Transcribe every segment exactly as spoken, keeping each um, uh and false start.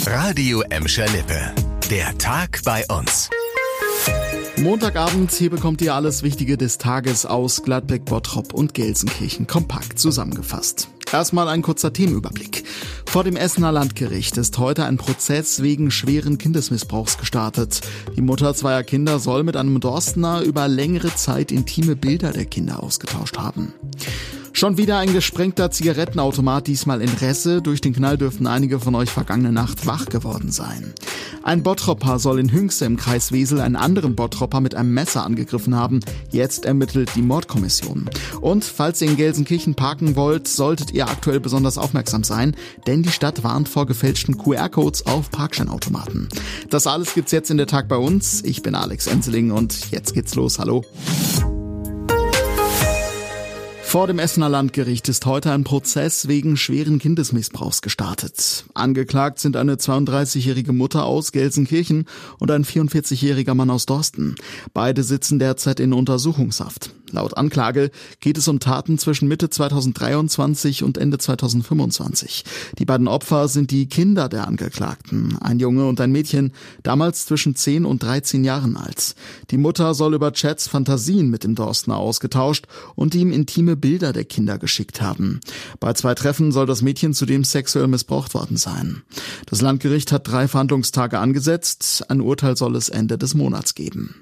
Radio Emscher Lippe. Der Tag bei uns. Montagabend, hier bekommt ihr alles Wichtige des Tages aus Gladbeck, Bottrop und Gelsenkirchen kompakt zusammengefasst. Erstmal ein kurzer Themenüberblick. Vor dem Essener Landgericht ist heute ein Prozess wegen schweren Kindesmissbrauchs gestartet. Die Mutter zweier Kinder soll mit einem Dorstener über längere Zeit intime Bilder der Kinder ausgetauscht haben. Schon wieder ein gesprengter Zigarettenautomat, diesmal in Resse. Durch den Knall dürften einige von euch vergangene Nacht wach geworden sein. Ein Bottropper soll in Hünxe im Kreis Wesel einen anderen Bottropper mit einem Messer angegriffen haben. Jetzt ermittelt die Mordkommission. Und falls ihr in Gelsenkirchen parken wollt, solltet ihr aktuell besonders aufmerksam sein, denn die Stadt warnt vor gefälschten Q R-Codes auf Parkscheinautomaten. Das alles gibt's jetzt in der Tag bei uns. Ich bin Alex Enseling und jetzt geht's los. Hallo. Vor dem Essener Landgericht ist heute ein Prozess wegen schweren Kindesmissbrauchs gestartet. Angeklagt sind eine zweiunddreißigjährige Mutter aus Gelsenkirchen und ein vierundvierzigjähriger Mann aus Dorsten. Beide sitzen derzeit in Untersuchungshaft. Laut Anklage geht es um Taten zwischen Mitte zweitausenddreiundzwanzig und Ende zweitausendfünfundzwanzig. Die beiden Opfer sind die Kinder der Angeklagten, ein Junge und ein Mädchen, damals zwischen zehn und dreizehn Jahren alt. Die Mutter soll über Chats Fantasien mit dem Dorstener ausgetauscht und ihm intime Bilder der Kinder geschickt haben. Bei zwei Treffen soll das Mädchen zudem sexuell missbraucht worden sein. Das Landgericht hat drei Verhandlungstage angesetzt. Ein Urteil soll es Ende des Monats geben.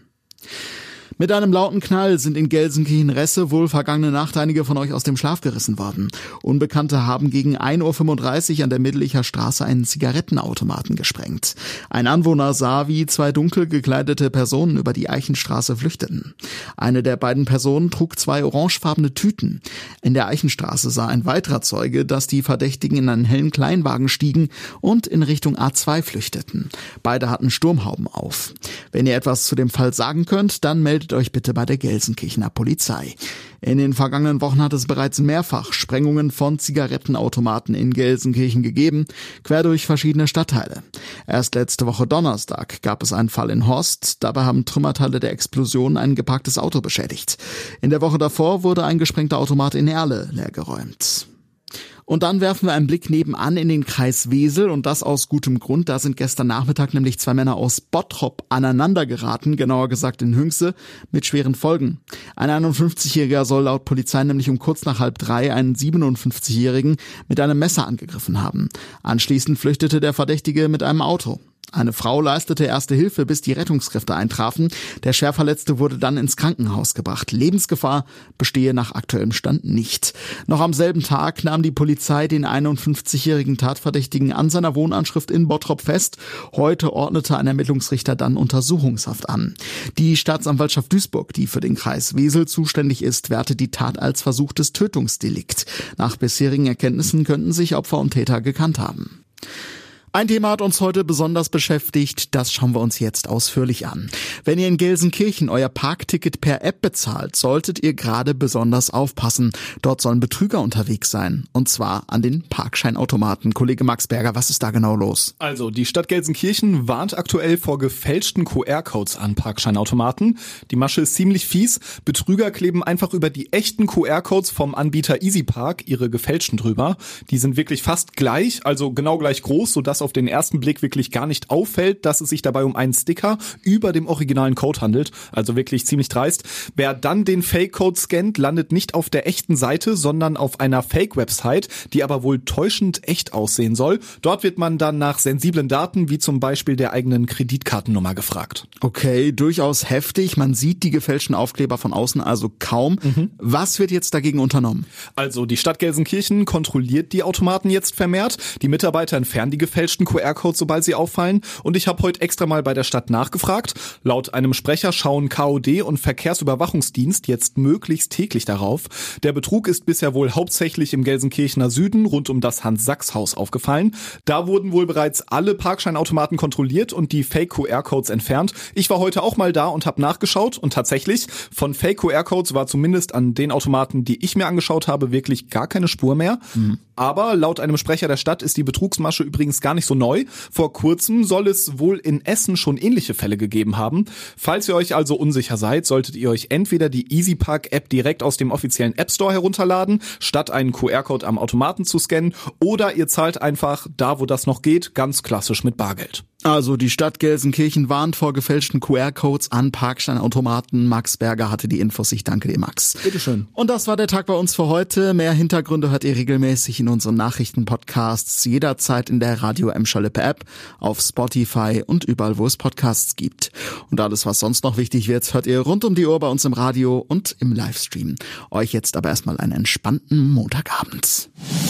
Mit einem lauten Knall sind in Gelsenkirchen-Resse wohl vergangene Nacht einige von euch aus dem Schlaf gerissen worden. Unbekannte haben gegen ein Uhr fünfunddreißig an der Middelicher Straße einen Zigarettenautomaten gesprengt. Ein Anwohner sah, wie zwei dunkel gekleidete Personen über die Eichenstraße flüchteten. Eine der beiden Personen trug zwei orangefarbene Tüten. In der Eichenstraße sah ein weiterer Zeuge, dass die Verdächtigen in einen hellen Kleinwagen stiegen und in Richtung A zwei flüchteten. Beide hatten Sturmhauben auf. Wenn ihr etwas zu dem Fall sagen könnt, dann meldet euch bitte bei der Gelsenkirchener Polizei. In den vergangenen Wochen hat es bereits mehrfach Sprengungen von Zigarettenautomaten in Gelsenkirchen gegeben, quer durch verschiedene Stadtteile. Erst letzte Woche Donnerstag gab es einen Fall in Horst, dabei haben Trümmerteile der Explosion ein geparktes Auto beschädigt. In der Woche davor wurde ein gesprengter Automat in Erle leergeräumt. Und dann werfen wir einen Blick nebenan in den Kreis Wesel und das aus gutem Grund. Da sind gestern Nachmittag nämlich zwei Männer aus Bottrop aneinander geraten, genauer gesagt in Hünxe, mit schweren Folgen. Ein einundfünfzigjähriger soll laut Polizei nämlich um kurz nach halb drei einen siebenundfünfzigjährigen mit einem Messer angegriffen haben. Anschließend flüchtete der Verdächtige mit einem Auto. Eine Frau leistete erste Hilfe, bis die Rettungskräfte eintrafen. Der Schwerverletzte wurde dann ins Krankenhaus gebracht. Lebensgefahr bestehe nach aktuellem Stand nicht. Noch am selben Tag nahm die Polizei den einundfünfzigjährigen Tatverdächtigen an seiner Wohnanschrift in Bottrop fest. Heute ordnete ein Ermittlungsrichter dann Untersuchungshaft an. Die Staatsanwaltschaft Duisburg, die für den Kreis Wesel zuständig ist, wertet die Tat als versuchtes Tötungsdelikt. Nach bisherigen Erkenntnissen könnten sich Opfer und Täter gekannt haben. Ein Thema hat uns heute besonders beschäftigt, das schauen wir uns jetzt ausführlich an. Wenn ihr in Gelsenkirchen euer Parkticket per App bezahlt, solltet ihr gerade besonders aufpassen. Dort sollen Betrüger unterwegs sein, und zwar an den Parkscheinautomaten. Kollege Max Berger, was ist da genau los? Also, die Stadt Gelsenkirchen warnt aktuell vor gefälschten Q R-Codes an Parkscheinautomaten. Die Masche ist ziemlich fies. Betrüger kleben einfach über die echten Q R-Codes vom Anbieter EasyPark ihre gefälschten drüber. Die sind wirklich fast gleich, also genau gleich groß, sodass auf den ersten Blick wirklich gar nicht auffällt, dass es sich dabei um einen Sticker über dem originalen Code handelt. Also wirklich ziemlich dreist. Wer dann den Fake-Code scannt, landet nicht auf der echten Seite, sondern auf einer Fake-Website, die aber wohl täuschend echt aussehen soll. Dort wird man dann nach sensiblen Daten, wie zum Beispiel der eigenen Kreditkartennummer, gefragt. Okay, durchaus heftig. Man sieht die gefälschten Aufkleber von außen also kaum. Mhm. Was wird jetzt dagegen unternommen? Also die Stadt Gelsenkirchen kontrolliert die Automaten jetzt vermehrt. Die Mitarbeiter entfernen die gefälschten Q R-Codes, sobald sie auffallen. Und ich habe heute extra mal bei der Stadt nachgefragt. Laut einem Sprecher schauen K O D und Verkehrsüberwachungsdienst jetzt möglichst täglich darauf. Der Betrug ist bisher wohl hauptsächlich im Gelsenkirchener Süden rund um das Hans-Sachs-Haus aufgefallen. Da wurden wohl bereits alle Parkscheinautomaten kontrolliert und die Fake-Q R-Codes entfernt. Ich war heute auch mal da und habe nachgeschaut und tatsächlich, von Fake-Q R-Codes war zumindest an den Automaten, die ich mir angeschaut habe, wirklich gar keine Spur mehr. Mhm. Aber laut einem Sprecher der Stadt ist die Betrugsmasche übrigens gar nicht nicht so neu. Vor kurzem soll es wohl in Essen schon ähnliche Fälle gegeben haben. Falls ihr euch also unsicher seid, solltet ihr euch entweder die EasyPark-App direkt aus dem offiziellen App Store herunterladen, statt einen Q R-Code am Automaten zu scannen, oder ihr zahlt einfach, da wo das noch geht, ganz klassisch mit Bargeld. Also die Stadt Gelsenkirchen warnt vor gefälschten Q R-Codes an Parkscheinautomaten. Max Berger hatte die Infos. Ich danke dir, Max. Bitteschön. Und das war der Tag bei uns für heute. Mehr Hintergründe hört ihr regelmäßig in unseren Nachrichtenpodcasts, jederzeit in der Radio Emscher Lippe App, auf Spotify und überall, wo es Podcasts gibt. Und alles, was sonst noch wichtig wird, hört ihr rund um die Uhr bei uns im Radio und im Livestream. Euch jetzt aber erstmal einen entspannten Montagabend.